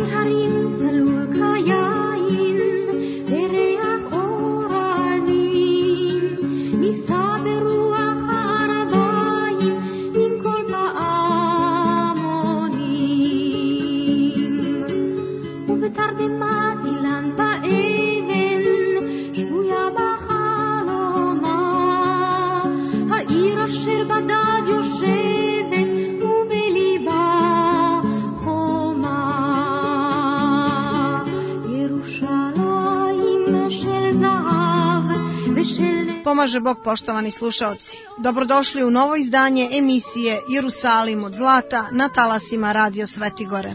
Pomaže Bog, poštovani slušaoci. Dobrodošli u novo izdanje emisije Jerusalim od zlata na talasima Radio Svetigore.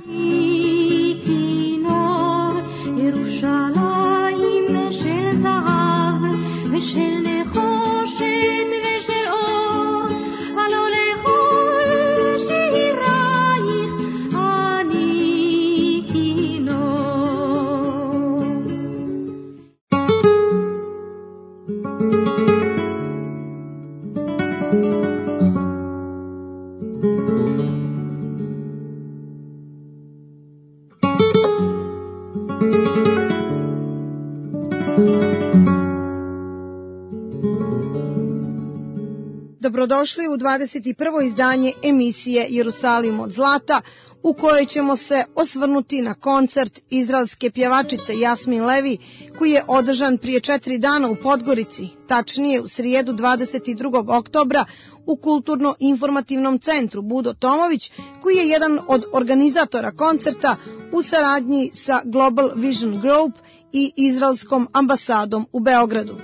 Dobrodošli u 21. izdanje emisije Jerusalim od zlata, u kojoj ćemo se osvrnuti na koncert izraelske pjevačice Jasmin Levi, koji je održan prije 4 dana u Podgorici, tačnije u srijedu 22. oktobra u Kulturno-informativnom centru Budo Tomović, koji je jedan od organizatora koncerta u saradnji sa Global Vision Group i izraelskom ambasadom u Beogradu.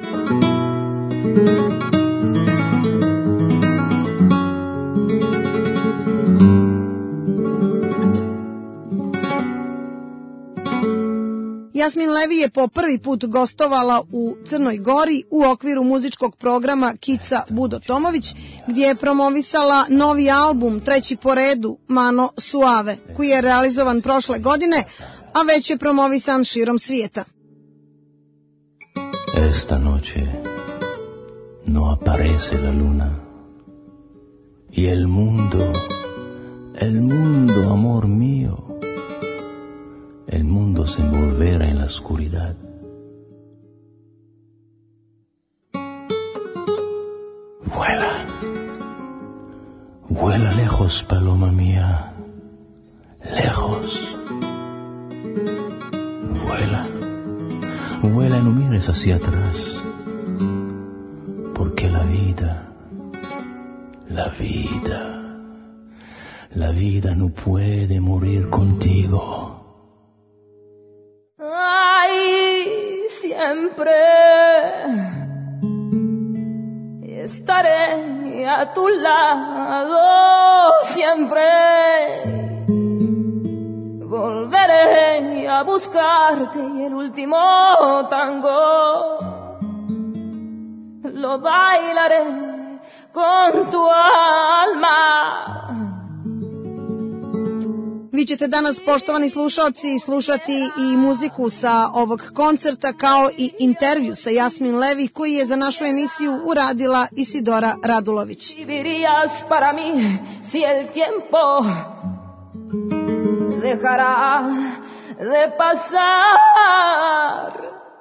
Jasmin Levi je po prvi put gostovala u Crnoj Gori u okviru muzičkog programa Kica Budo Tomović, gdje je promovisala novi album, treći po redu, Mano Suave, koji je realizovan prošle godine, a već je promovisan širom svijeta. Esta noche no aparece la luna y el mundo, amor mío, el mundo se envolverá en la oscuridad. Vuela, vuela lejos, paloma mía, lejos. Vuela, vuela y no mires hacia atrás, porque la vida no puede morir contigo. Siempre estaré a tu lado, siempre volveré a buscarte y el último tango lo bailaré con tu alma. Vi ćete danas, poštovani slušalci, slušati i muziku sa ovog koncerta, kao i intervju sa Jasmin Levi, koji je za našu emisiju uradila Isidora Radulović. Vivirías para mí si el tiempo dejará de pasar.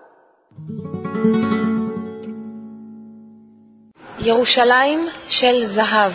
ירושלים של זהב.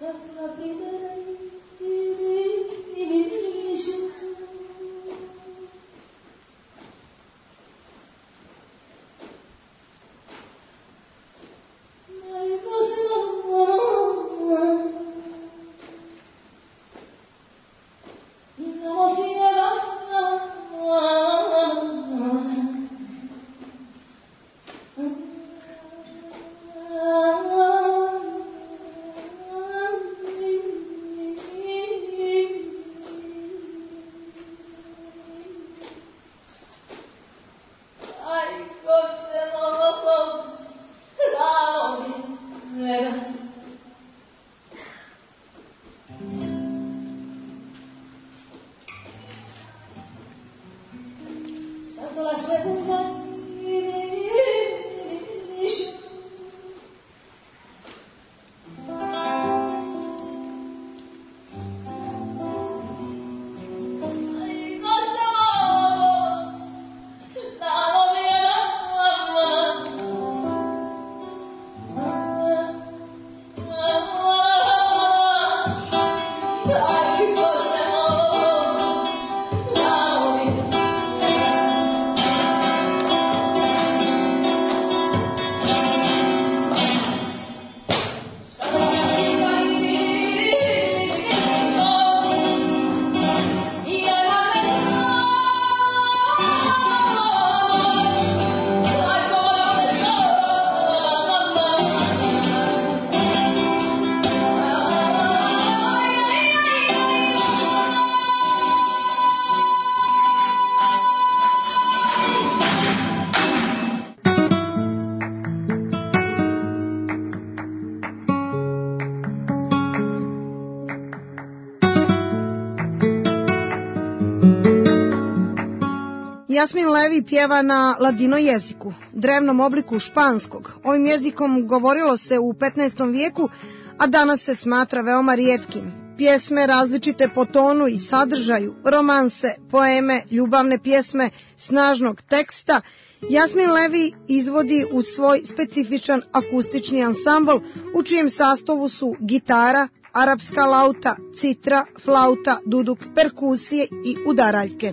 Jasmin Levi pjeva na ladino jeziku, drevnom obliku španskog. Ovim jezikom govorilo se u 15. vijeku, a danas se smatra veoma rijetkim. Pjesme različite po tonu i sadržaju, romanse, poeme, ljubavne pjesme, snažnog teksta, Jasmin Levi izvodi u svoj specifičan akustični ansambl u čijem sastavu su gitara, arapska lauta, citra, flauta, duduk, perkusije i udaraljke.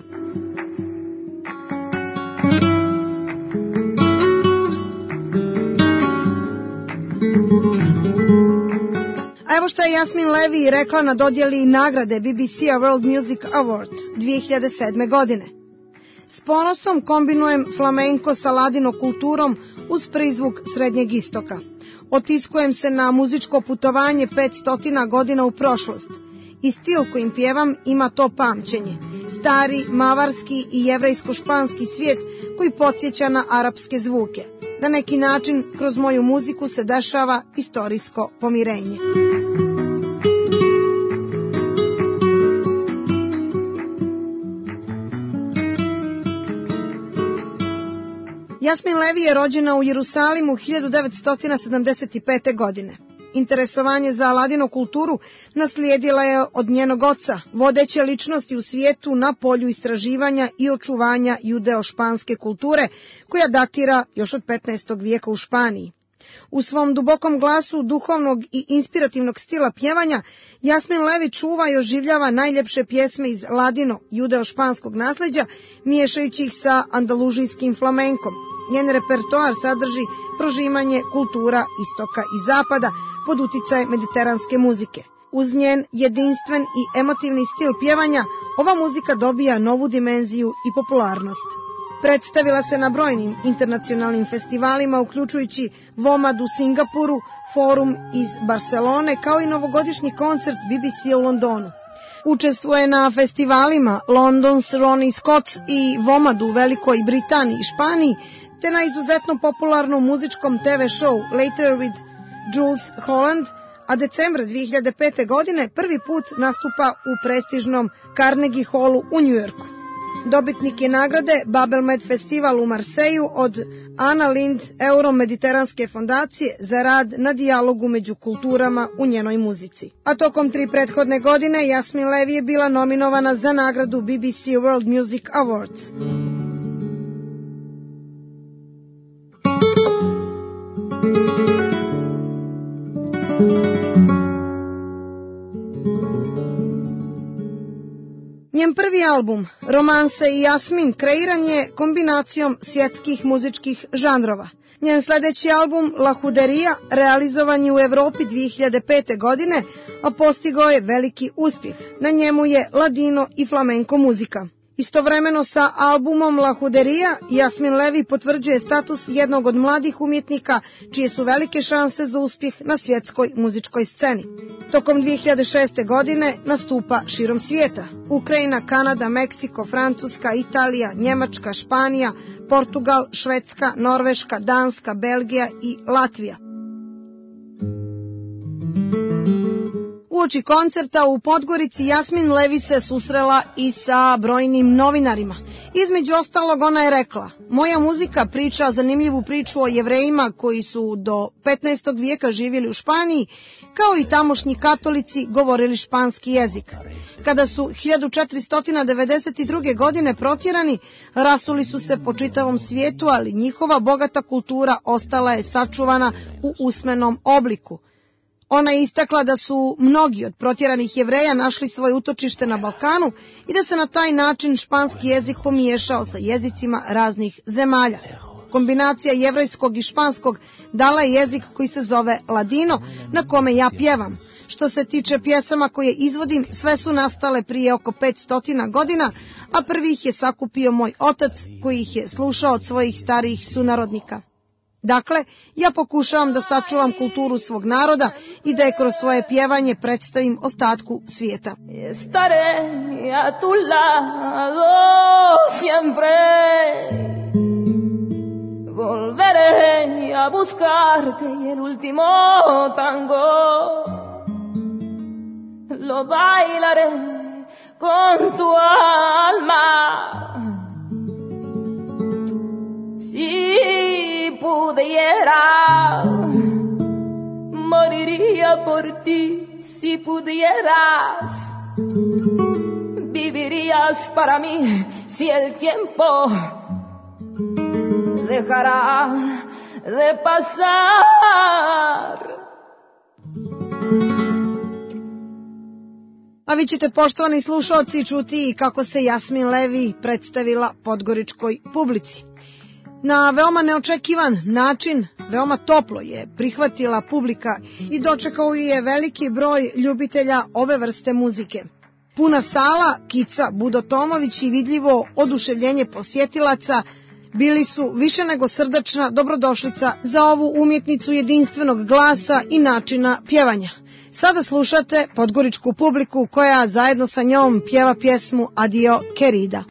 A evo što je Jasmin Levi rekla na dodjeli nagrade BBC-a World Music Awards 2007. godine. S ponosom kombinujem flamenko sa ladino kulturom uz prizvuk Srednjeg istoka. Otiskujem se na muzičko putovanje 500 godina u prošlost. I stil kojim pjevam ima to pamćenje. Stari, mavarski i jevrejsko-španski svijet koji podsjeća na arapske zvuke. Na neki način kroz moju muziku se dešava istorijsko pomirenje. Jasmin Levi je rođena u Jerusalimu 1975. godine. Interesovanje za ladino kulturu naslijedila je od njenog oca, vodeće ličnosti u svijetu na polju istraživanja i očuvanja judeo-španske kulture, koja datira još od 15. vijeka u Španiji. U svom dubokom glasu duhovnog i inspirativnog stila pjevanja, Jasmin Levi čuva i oživljava najljepše pjesme iz ladino-judeo-španskog nasljeđa, miješajući ih sa andalužijskim flamenkom. Njen repertoar sadrži prožimanje kultura istoka i zapada pod uticajem mediteranske muzike. Uz njen jedinstven i emotivni stil pjevanja, ova muzika dobija novu dimenziju i popularnost. Predstavila se na brojnim internacionalnim festivalima, uključujući Vomad u Singapuru, Forum iz Barcelone, kao i novogodišnji koncert BBC-a u Londonu. Učestvuje na festivalima London's Ronnie Scott's i Vomad u Velikoj Britaniji i Španiji, te na izuzetno popularnom muzičkom TV show Later with Jules Holland, a decembra 2005. godine prvi put nastupa u prestižnom Carnegie Hallu u Njujorku. Dobitnik je nagrade Babelmed festival u Marseju od Ana Lind Euro-Mediteranske fondacije za rad na dijalogu među kulturama u njenoj muzici. A tokom 3 prethodne godine Jasmin Levi je bila nominovana za nagradu BBC World Music Awards. Njen prvi album, Romanse i Jasmin, kreiran je kombinacijom svjetskih muzičkih žanrova. Njen sledeći album, La Juderia, realizovan je u Evropi 2005. godine, a postigao je veliki uspjeh. Na njemu je ladino i flamenko muzika. Istovremeno sa albumom La Juderia, Jasmin Levi potvrđuje status jednog od mladih umjetnika čije su velike šanse za uspjeh na svjetskoj muzičkoj sceni. Tokom 2006. godine nastupa širom svijeta. Ukrajina, Kanada, Meksiko, Francuska, Italija, Njemačka, Španija, Portugal, Švedska, Norveška, Danska, Belgija i Latvija. Uoči koncerta u Podgorici Jasmin Levi se susrela i sa brojnim novinarima. Između ostalog ona je rekla: "Moja muzika priča zanimljivu priču o Jevrejima koji su do 15. vijeka živjeli u Španiji, kao i tamošnji katolici govorili španski jezik. Kada su 1492. godine protjerani, rasuli su se po čitavom svijetu, ali njihova bogata kultura ostala je sačuvana u usmenom obliku." Ona je istakla da su mnogi od protjeranih Jevreja našli svoje utočište na Balkanu i da se na taj način španski jezik pomiješao sa jezicima raznih zemalja. Kombinacija jevrejskog i španskog dala je jezik koji se zove ladino, na kome ja pjevam. Što se tiče pjesama koje izvodim, sve su nastale prije oko 500 godina, a prvi ih je sakupio moj otac koji ih je slušao od svojih starijih sunarodnika. Dakle, ja pokušavam da sačuvam kulturu svog naroda i da je kroz svoje pjevanje predstavim ostatku svijeta. Estaré a tu lado siempre. Volveré a buscarte y el último tango lo bailaré con tu alma. Si pudiera, moriría por ti. Si pudieras, vivirías para mí. Si el tiempo dejará de pasar. A vi ćete, poštovani slušalci, čuti kako se Jasmin Levi predstavila podgoričkoj publici. Na veoma neočekivan način, veoma toplo je prihvatila publika i dočekao je veliki broj ljubitelja ove vrste muzike. Puna sala, kica Budo Tomović i vidljivo oduševljenje posjetilaca bili su više nego srdačna dobrodošlica za ovu umjetnicu jedinstvenog glasa i načina pjevanja. Sada slušate podgoričku publiku koja zajedno sa njom pjeva pjesmu Adio Querida.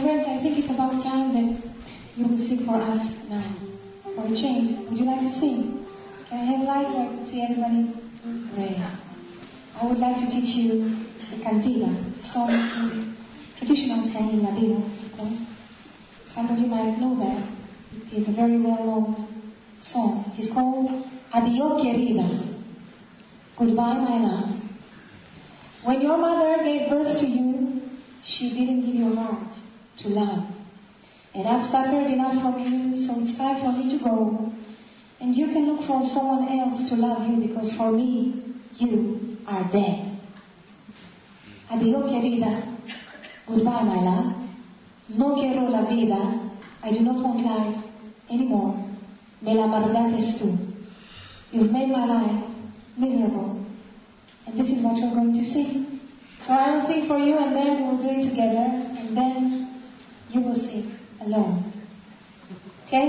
You will sing for us now, for a change. Would you like to sing? Can I have lights so I can see everybody? Great. I would like to teach you the cantina, song, traditional song in Ladino, of course. Some of you might know that. It is a very well-known song. It is called Adio Querida, Goodbye My Love. When your mother gave birth to you, she didn't give your heart to love. And I've suffered enough from you, so it's time for me to go. And you can look for someone else to love you, because for me, you are dead. Adio querida, goodbye my love. No quiero la vida, I do not want life anymore. Me la amargaste tú. You've made my life miserable. And this is what we're going to sing. So I will sing for you, and then we'll do it together, and then you will sing alone. Okay?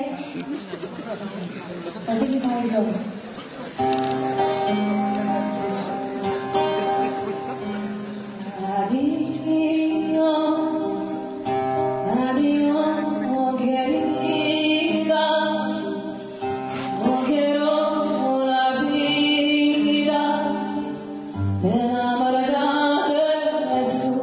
So this is how it goes. Adio, adio, querida, no quiero la vida, me amargaste tú.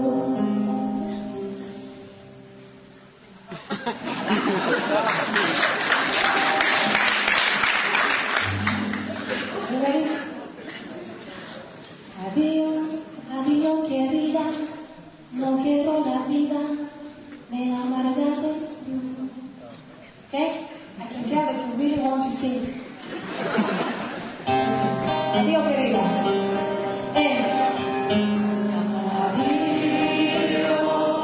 Adio, adio querida, no quiero la vida, me amargaste tú. Okay? I can tell that you really want to sing. Adio querida. And adio.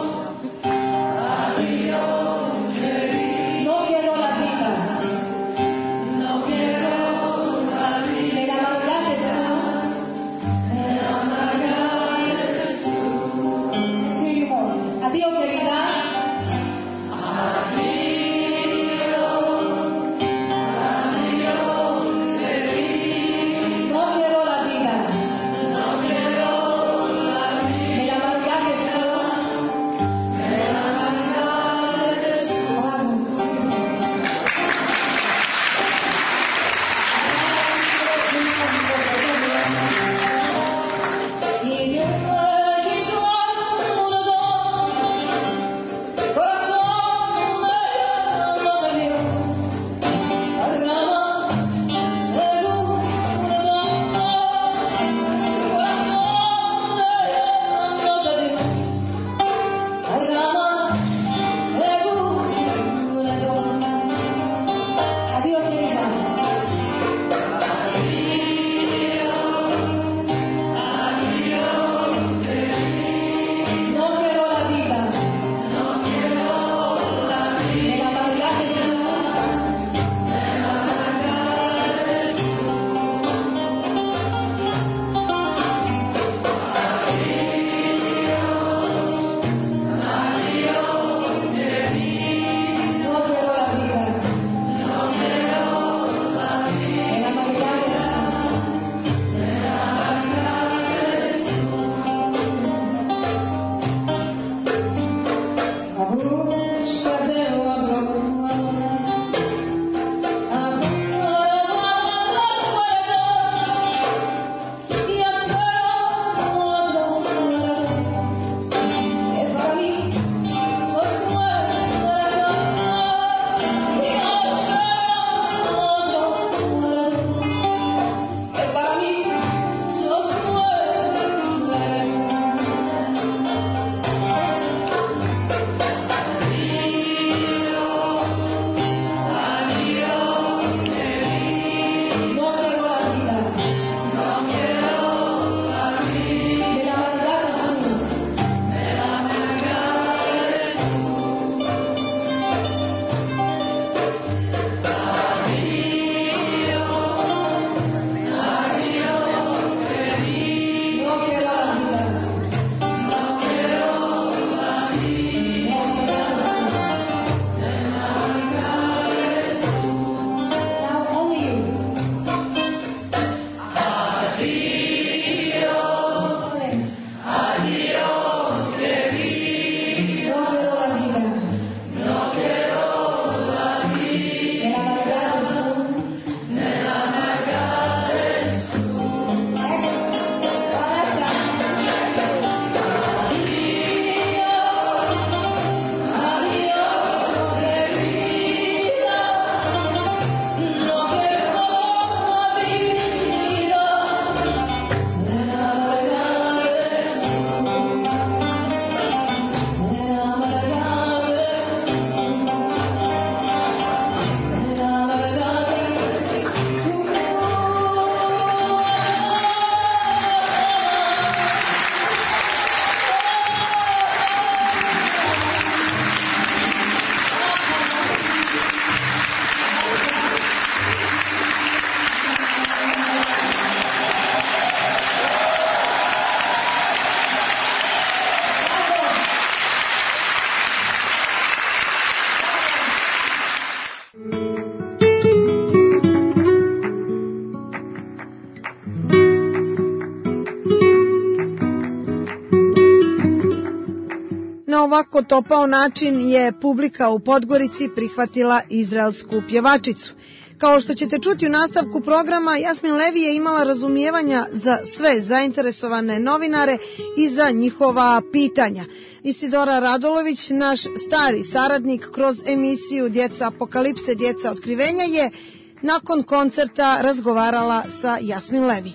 ovako topao način je publika u Podgorici prihvatila izraelsku pjevačicu. Kao što ćete čuti u nastavku programa, Jasmin Levi je imala razumijevanja za sve zainteresovane novinare i za njihova pitanja. Isidora Radolović, naš stari saradnik kroz emisiju Djeca apokalipse, djeca otkrivenja, je nakon koncerta razgovarala sa Jasmin Levi.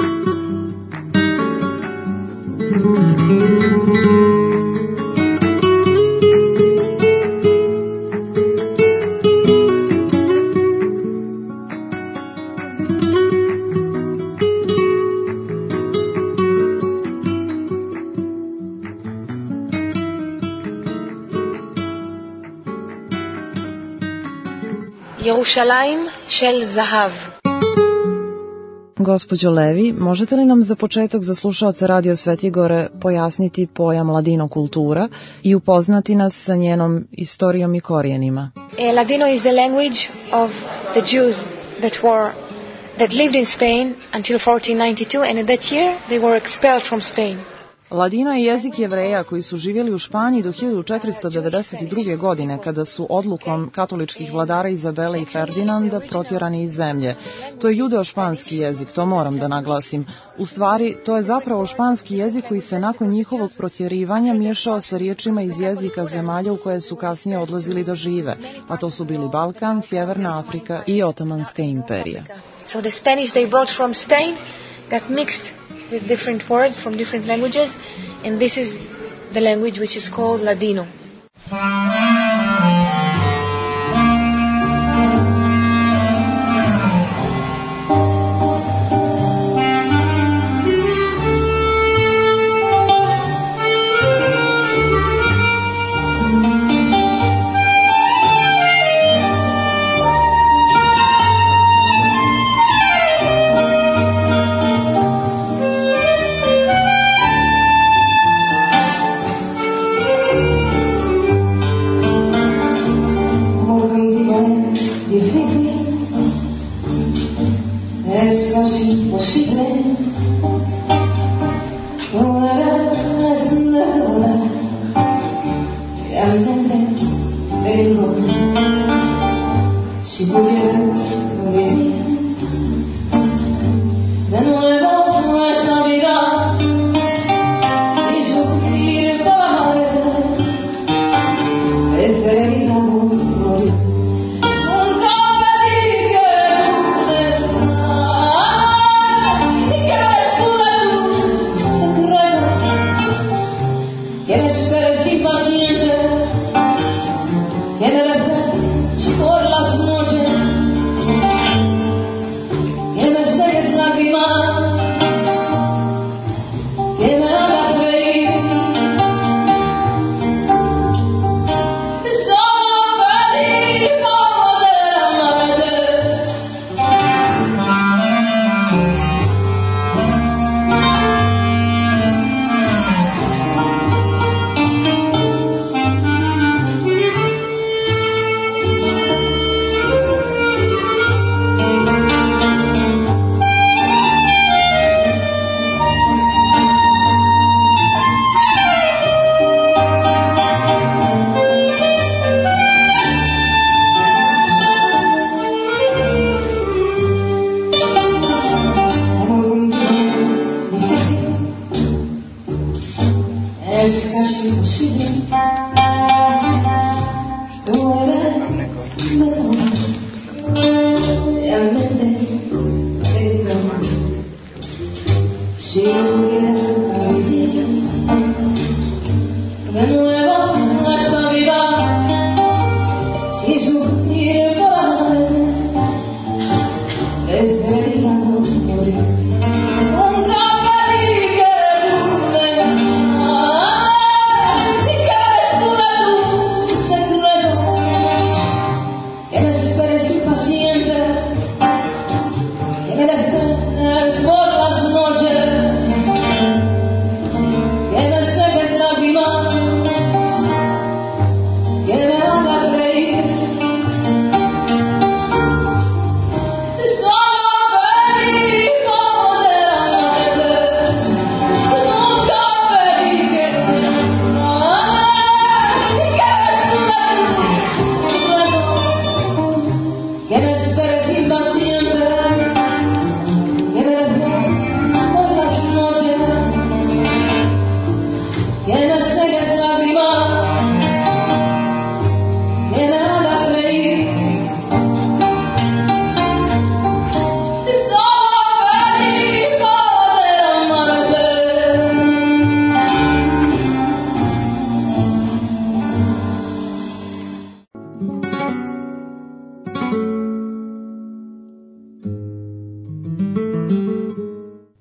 ירושלים של זהב. Gospođo Levi, možete li nam za početak za slušaoce Radio Svetigore pojasniti pojam ladino kultura i upoznati nas sa njenom istorijom i korijenima? Ladino is the language of the Jews that lived in Spain until 1492, and in that year they were expelled from Spain. Ladino je jezik Jevreja koji su živjeli u Španiji do 1492. godine, kada su odlukom katoličkih vladara Izabele i Ferdinanda protjerani iz zemlje. To je judeo-španski jezik, to moram da naglasim. U stvari, to je zapravo španski jezik koji se nakon njihovog protjerivanja miješao sa riječima iz jezika zemalja u koje su kasnije odlazili da žive, a to su bili Balkan, Sjeverna Afrika i Otomanska imperija. So the Spanish they brought from Spain got mixed with different words from different languages, and this is the language which is called Ladino.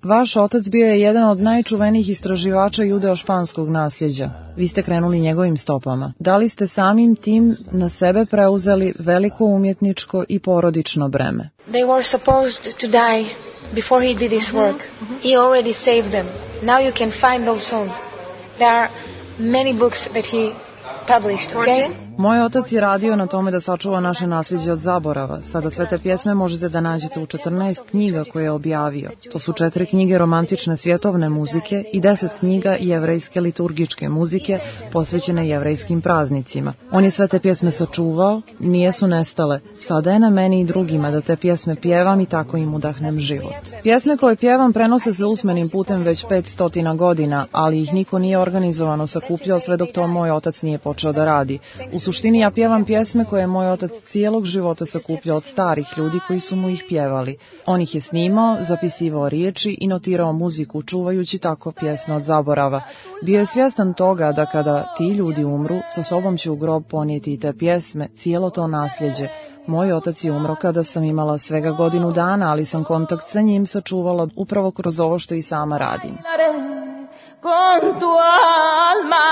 Vaš otac bio je jedan od najčuvenijih istraživača judeo-španskog nasljeđa. Vi ste krenuli njegovim stopama. Da li ste samim tim na sebe preuzeli veliko umjetničko i porodično breme? They were supposed to die before he did his work. He already saved them. Now you can find those songs. There are many books that he published, okay? Moj otac je radio na tome da sačuva naše nasljeđe od zaborava. Sada sve te pjesme možete da nađete u 14 knjiga koje je objavio. To su 4 knjige romantične svjetovne muzike i 10 knjiga jevrejske liturgičke muzike posvećene jevrejskim praznicima. On je sve te pjesme sačuvao, nije su nestale. Sada je na meni i drugima da te pjesme pjevam i tako im udahnem život. Pjesme koje pjevam prenose se usmenim putem već 500 godina, ali ih niko nije organizovano sakupljao sve dok to moj otac nije počeo da radi. U suštini ja pjevam pjesme koje je moj otac cijelog života sakupljao od starih ljudi koji su mu ih pjevali. On ih je snimao, zapisivao riječi i notirao muziku, čuvajući tako pjesme od zaborava. Bio je svjestan toga da kada ti ljudi umru, sa sobom će u grob ponijeti i te pjesme, cijelo to nasljeđe. Moj otac je umro kada sam imala svega godinu dana, ali sam kontakt sa njim sačuvala upravo kroz ovo što i sama radim. Con tu alma,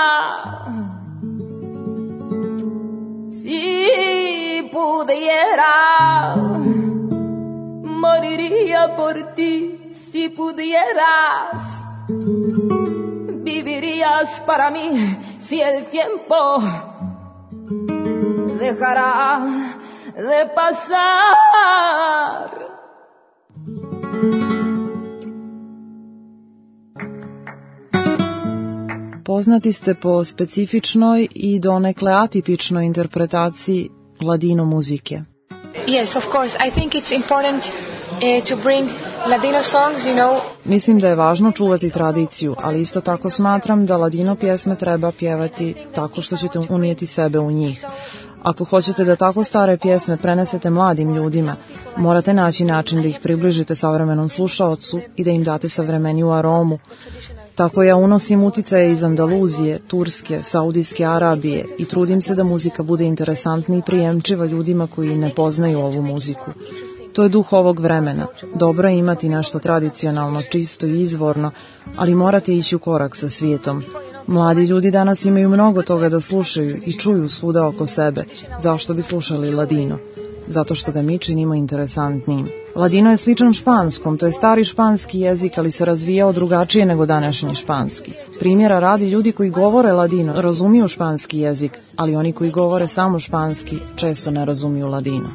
si pudiera, moriría por ti, si pudieras, vivirías para mí, si el tiempo dejará de pasar. Poznati ste po specifičnoj i donekle atipičnoj interpretaciji ladino muzike. Yes, of course. I think it's important to bring Ladino songs, you know. Mislim da je važno čuvati tradiciju, ali isto tako smatram da ladino pjesme treba pjevati tako što ćete unijeti sebe u njih. Ako hoćete da tako stare pjesme prenesete mladim ljudima, morate naći način da ih približite savremenom slušaocu i da im date savremeniju aromu. Tako ja unosim uticaje iz Andaluzije, Turske, Saudijske Arabije i trudim se da muzika bude interesantna i prijemčiva ljudima koji ne poznaju ovu muziku. To je duh ovog vremena. Dobro je imati nešto tradicionalno, čisto i izvorno, ali morate ići u korak sa svijetom. Mladi ljudi danas imaju mnogo toga da slušaju i čuju svuda oko sebe. Zašto bi slušali ladino? Zato što ga mi činimo interesantnijim. Ladino je sličan španskom, to je stari španski jezik, ali se razvijao drugačije nego današnji španski. Primjera radi, ljudi koji govore ladino razumiju španski jezik, ali oni koji govore samo španski često ne razumiju ladino.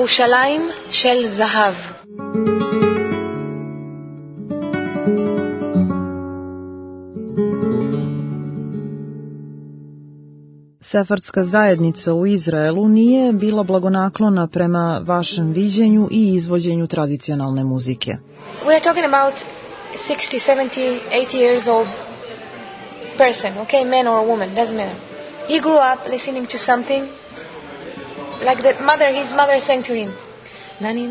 Yerushalayim shel zahav. Sefardska zajednica u Izraelu nije bila blagonaklona prema vašem viđenju i izvođenju tradicionalne muzike. We are talking about 60, 70, 80 years old person, okay, man or woman, doesn't matter. He grew up listening to something like his mother sang to him. Nani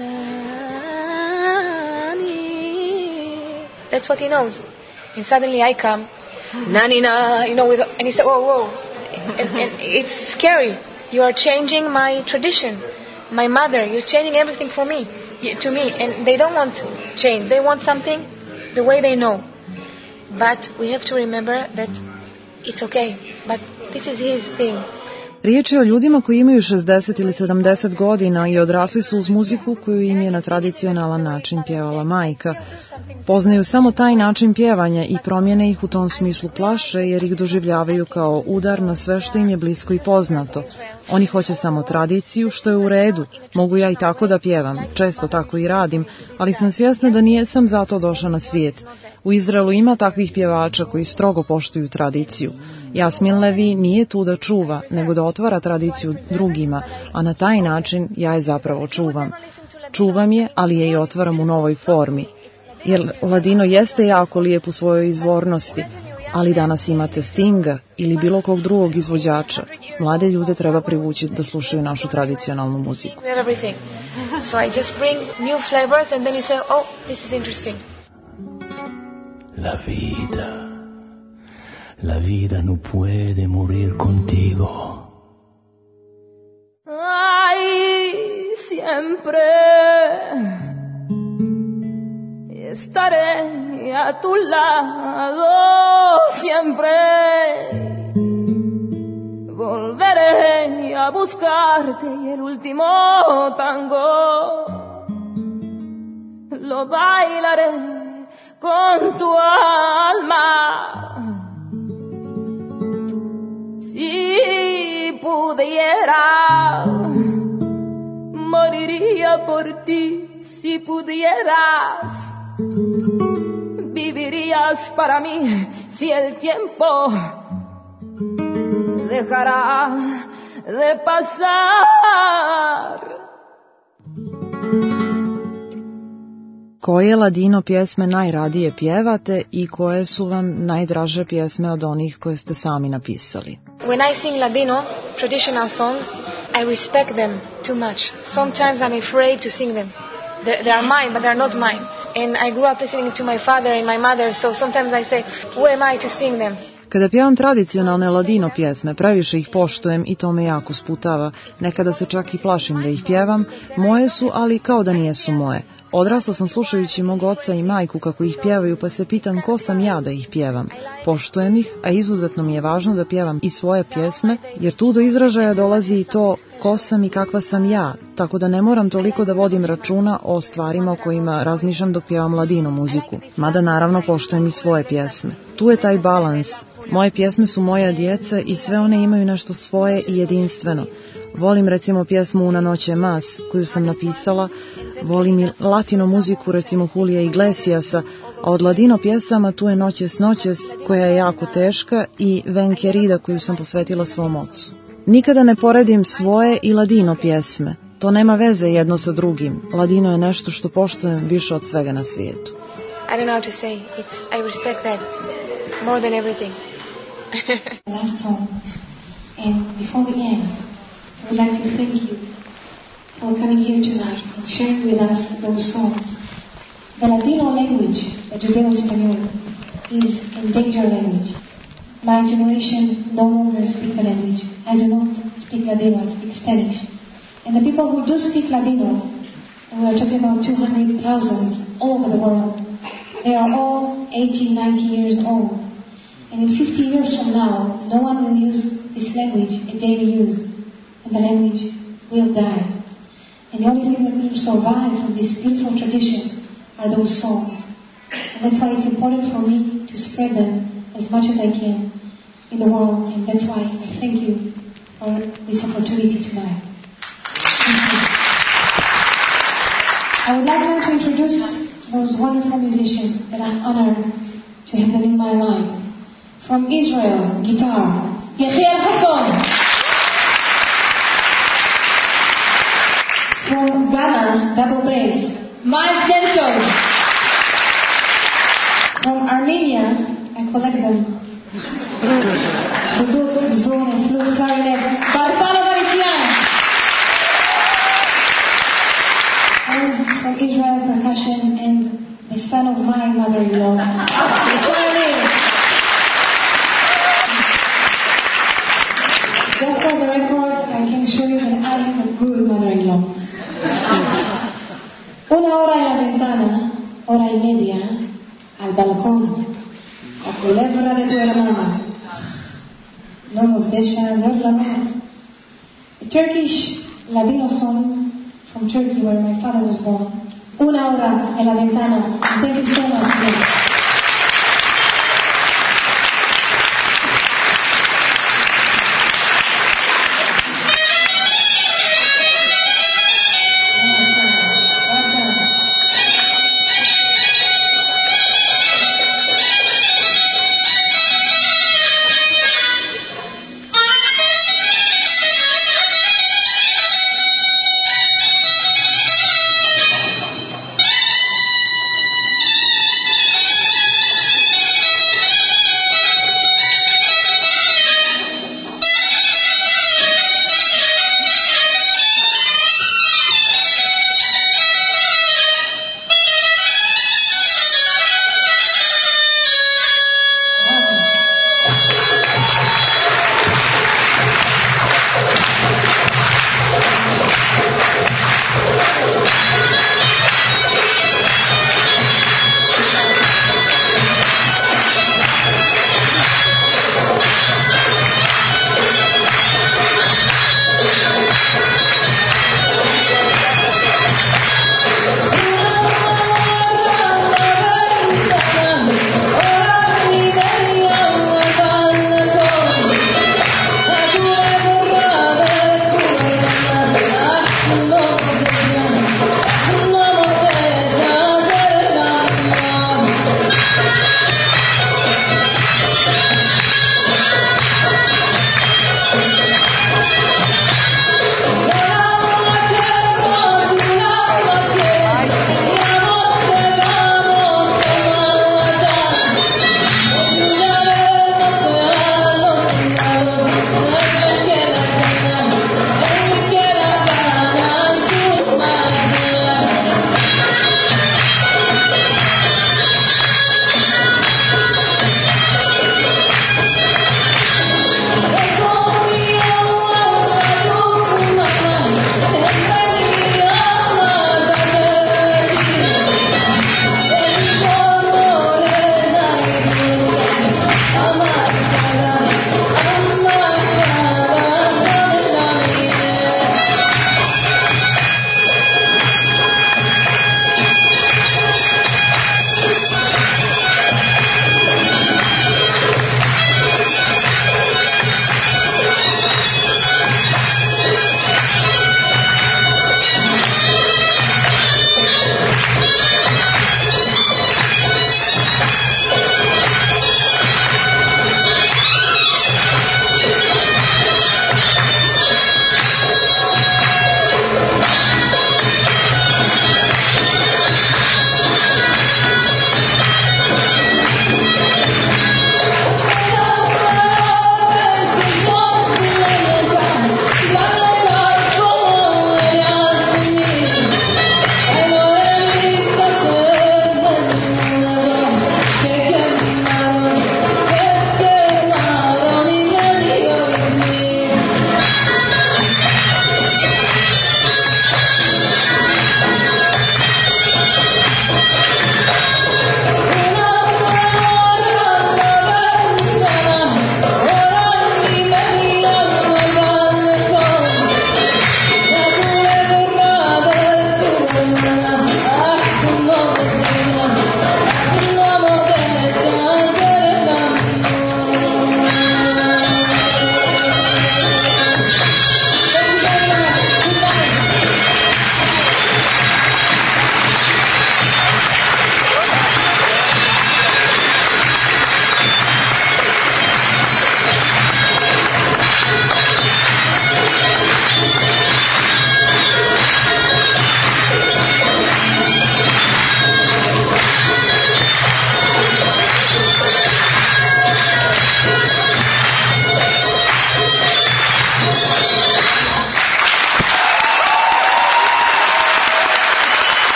nani. That's what he knows. And suddenly I come, nani na, and he said, whoa, whoa. And it's scary. You are changing my tradition, my mother. You're changing everything to me. And they don't want change. They want something the way they know. But we have to remember that it's okay. But this is his thing. Riječ je o ljudima koji imaju 60 ili 70 godina i odrasli su uz muziku koju im je na tradicionalan način pjevala majka. Poznaju samo taj način pjevanja i promjene ih u tom smislu plaše jer ih doživljavaju kao udar na sve što im je blisko i poznato. Oni hoće samo tradiciju, što je u redu. Mogu ja i tako da pjevam, često tako i radim, ali sam svjesna da nijesam zato došla na svijet. U Izraelu ima takvih pjevača koji strogo poštuju tradiciju. Jasmin Levi nije tu da čuva, nego da otvara tradiciju drugima, a na taj način ja je zapravo čuvam. Čuvam je, ali je i otvaram u novoj formi. Jer ladino jeste jako lijep u svojoj izvornosti, ali danas imate Stinga ili bilo kog drugog izvođača. Mlade ljude treba privući da slušaju našu tradicionalnu muziku. So I just bring new flavors and then you say, oh, this is interesting. La vida no puede morir contigo. Ay, siempre estaré a tu lado, siempre volveré a buscarte y el último tango lo bailaré con tu alma. Si pudiera, moriría por ti. Si pudieras, vivirías para mí. Si el tiempo dejará de pasar. Koje ladino pjesme najradije pjevate i koje su vam najdraže pjesme od onih koje ste sami napisali? When I sing Ladino traditional songs, I respect them too much. Sometimes I'm afraid to sing them. They are mine, but they are not mine. And I grew up listening to my father and my mother, so sometimes I say, who am I to sing them? Kada pjevam tradicionalne ladino pjesme, previše ih poštujem i to me jako sputava. Nekada se čak i plašim da ih pjevam. Moje su, ali kao da nijesu moje. Odrasla sam slušajući mog oca i majku kako ih pjevaju, pa se pitam ko sam ja da ih pjevam. Poštujem ih, a izuzetno mi je važno da pjevam i svoje pjesme, jer tu do izražaja dolazi i to ko sam i kakva sam ja, tako da ne moram toliko da vodim računa o stvarima o kojima razmišljam dok pjevam ladino muziku. Mada naravno poštujem i svoje pjesme. Tu je taj balans. Moje pjesme su moja djeca i sve one imaju nešto svoje i jedinstveno. Volim recimo pjesmu Una noche más koju sam napisala, volim i latino muziku recimo Julija Iglesiasa, a od ladino pjesama tu je Noches Noches koja je jako teška i Ven querida koju sam posvetila svom ocu. Nikada ne poredim svoje i ladino pjesme, to nema veze jedno sa drugim, ladino je nešto što poštujem više od svega na svijetu. I don't know how to say, I respect that more than everything. Last song, and before we end, I would like to thank you for coming here tonight and sharing with us those songs. The Ladino language, the Judeo-Espanol, is endangered language. My generation no longer speak the language. I do not speak Ladino, I speak Spanish. And the people who do speak Ladino, and we are talking about 200,000 all over the world, they are all 80, 90 years old. And in 50 years from now, no one will use this language a daily use. And the language will die. And the only thing that will survive from this beautiful tradition are those songs. And that's why it's important for me to spread them as much as I can in the world. And that's why I thank you for this opportunity tonight. Thank you. I would like now to introduce those wonderful musicians that I'm honored to have them in my life. From Israel, guitar, Yechiel Hasson. From Ghana, double bass, Miles Denson. From Armenia, I collect them. Duduk, zone, and flute, clarinet, Bartalo Varisian. And from Israel, percussion, and the son of my mother-in-law, Shani. Just for the record, I can show you that I am a good mother-in-law. Una hora en la ventana, hora y media, al balcón, la culebra de tu hermana, no nos deja hacer la mano. A Turkish Ladino song from Turkey, where my father was born. Una hora en la ventana. Thank you so much.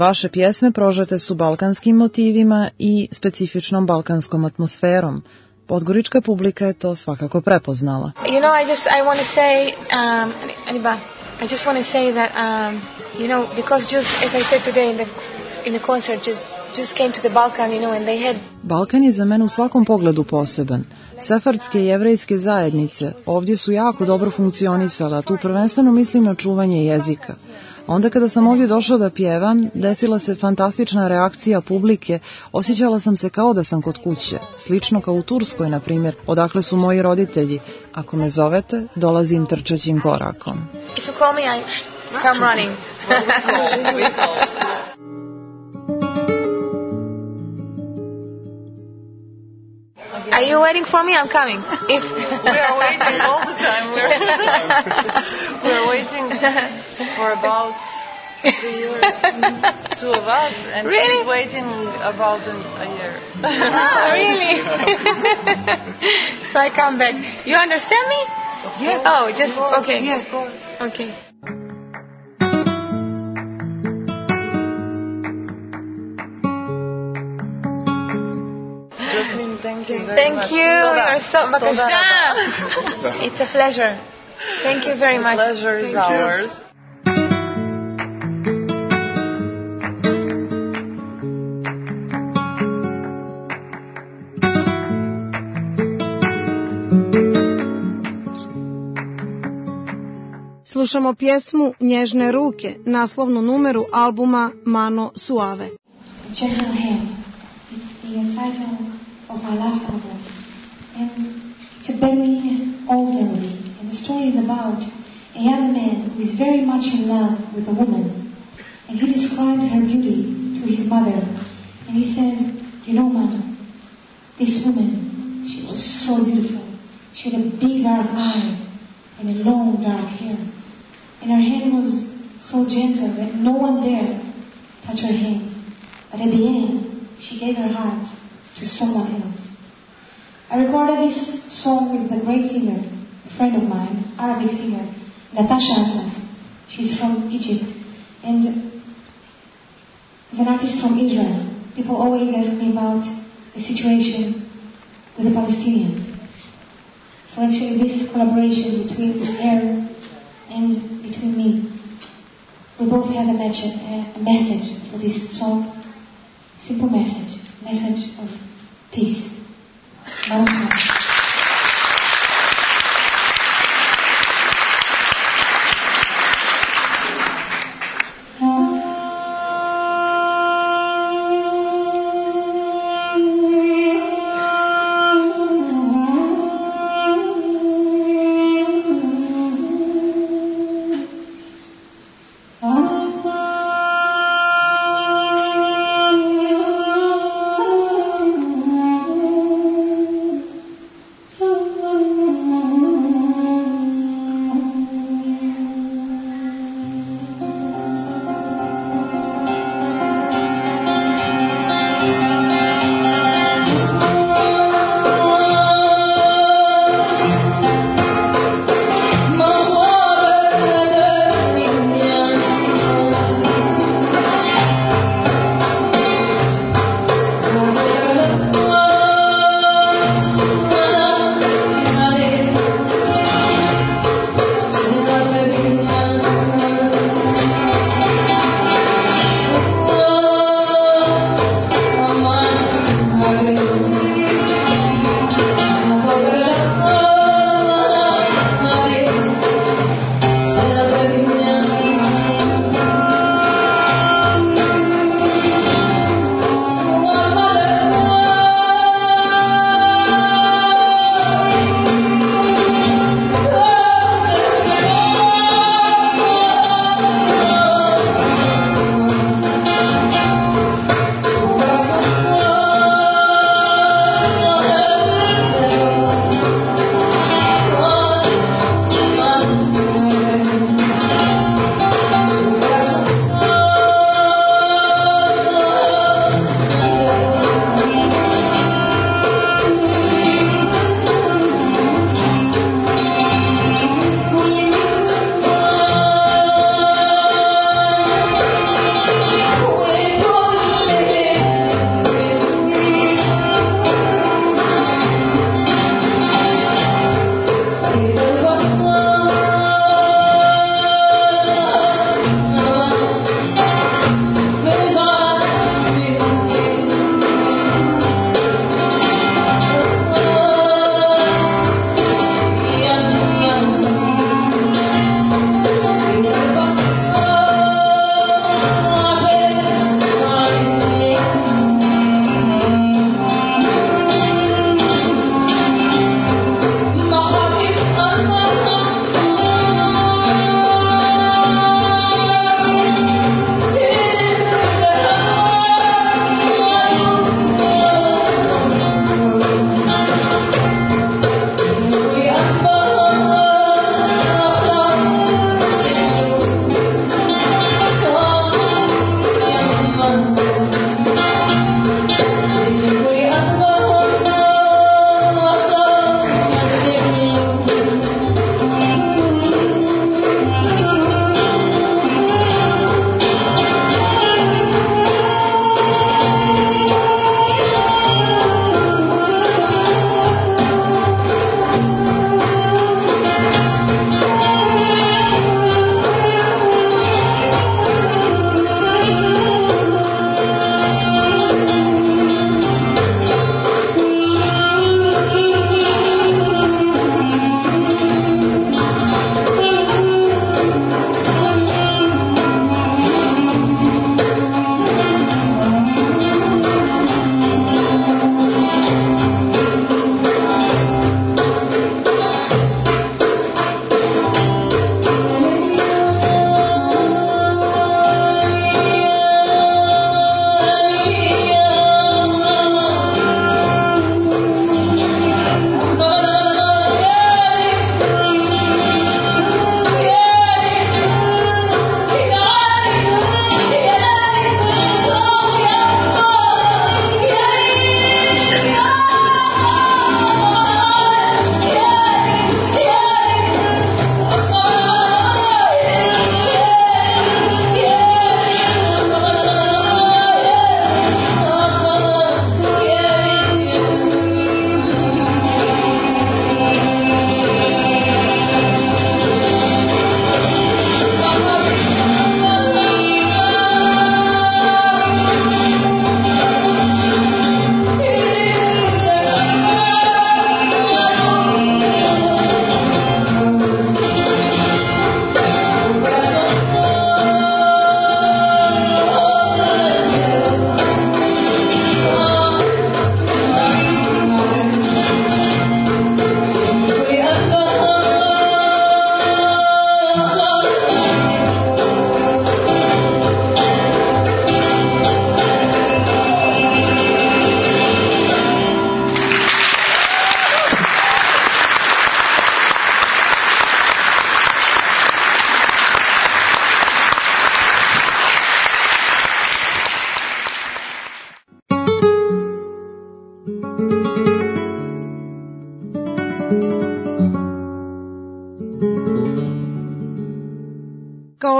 Vaše pjesme prožete su balkanskim motivima i specifičnom balkanskom atmosferom. Podgorička publika je to svakako prepoznala. You know, I want to say, Aniba, I just want to say that, you know, because just as I said today in the concert, just came to the Balkan, you know, and they had... Balkan je za mene u svakom pogledu poseban. Sefardske i jevrejske zajednice ovdje su jako dobro funkcionisale, a tu prvenstveno mislim na čuvanje jezika. Onda kada sam ovdje došla da pjevam, desila se fantastična reakcija publike, osjećala sam se kao da sam kod kuće, slično kao u Turskoj, na primjer, odakle su moji roditelji. Ako me zovete, dolazim trčećim korakom. If you call me, I come running. Are you waiting for me? I'm coming. If we are waiting all the time. We're waiting for about 3 years, two of us, and really? He's waiting about a year. Oh, really? So I come back. You understand me? Yes. Oh, just okay. Yes. Okay. Thank you very Thank much. you. You're so bakasha. It's a pleasure. Thank you very much. The pleasure is ours. Slušamo pjesmu Nježne ruke, naslovnu numeru albuma Mano Suave. Gentle Hand. It's the title of my last album. And it's a very old melody. And the story is about a young man who is very much in love with a woman. And he describes her beauty to his mother. And he says, you know, Mano, this woman, she was so beautiful. She had a big dark eyes and a long dark hair. And her hand was so gentle that no one dared touch her hand. But at the end, she gave her heart to someone else. I recorded this song with a great singer, a friend of mine, Arabic singer, Natasha Atlas. She's from Egypt and is an artist from Israel. People always ask me about the situation with the Palestinians. So actually this collaboration between her and between me, we both have a message for this song. Simple message of peace. Namaskar.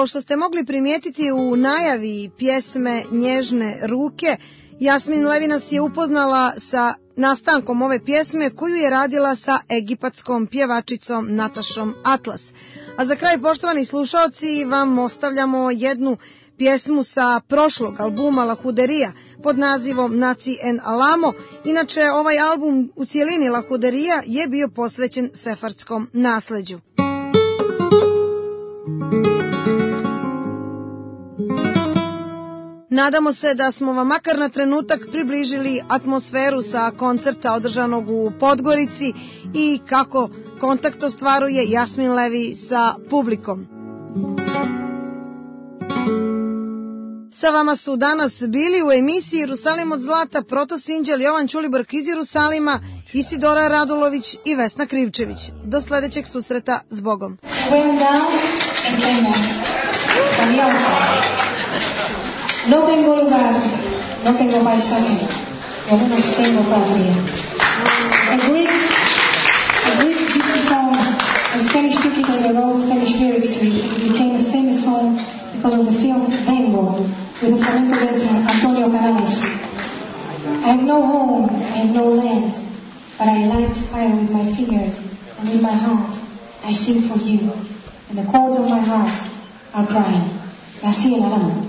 Kao što ste mogli primijetiti u najavi pjesme Nježne ruke, Jasmin Levi nas je upoznala sa nastankom ove pjesme koju je radila sa egipatskom pjevačicom Natašom Atlas. A za kraj, poštovani slušaoci, vam ostavljamo jednu pjesmu sa prošlog albuma La Huderija pod nazivom Naci en Alamo. Inače, ovaj album u cijelini La Huderija je bio posvećen sefardskom nasleđu. Nadamo se da smo vam makar na trenutak približili atmosferu sa koncerta održanog u Podgorici i kako kontakt ostvaruje Jasmin Levi sa publikom. Sa vama su danas bili u emisiji Jerusalim od zlata Protosinđel Jovan Ćulibrk iz Jerusalima, Isidora Radulović i Vesna Krivčević. Do sljedećeg susreta, s Bogom. No tengo lugar, no tengo paisaje, y algunos tengo patria. A Greek gypsy song, a Spanish took it and they wrote Spanish lyrics to it. It became a famous song because of the film Vengo with the flamenco dancer Antonio Canales. I have no home, I have no land, but I light fire with my fingers, and in my heart I sing for you, and the chords of my heart are crying. Nací en Alamo.